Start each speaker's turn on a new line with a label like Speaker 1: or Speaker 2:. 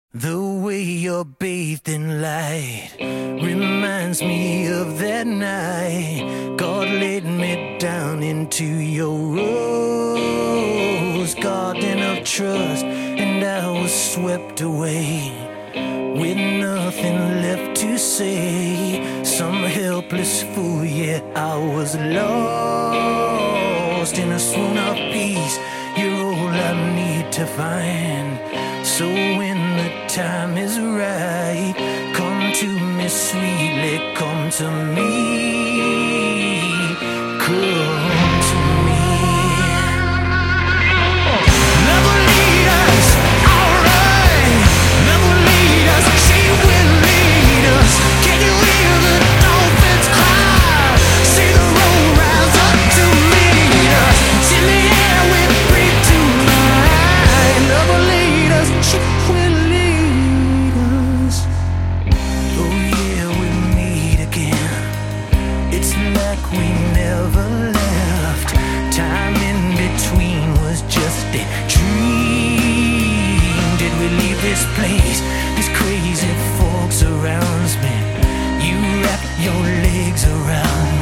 Speaker 1: The way you're bathed in light reminds me of that night God laid me down into your rose garden of trust, and I was swept away with nothing left to say. Some helpless fool, yeah, I was lost in a swoon of peace. You're all I need to find. So when the time is right, come to me sweetly, come to me, come to me. Never lead us, alright. Never lead us, she will lead us. Can you hear the dolphins cry? See the road rise up to meet us. It's in the air we breathe tonight. Never lead us, she will lead us. Oh yeah, we meet again. It's like we never left. Time in between was just a dream. Did we leave this place? These crazy folks surrounds me. You wrap your legs around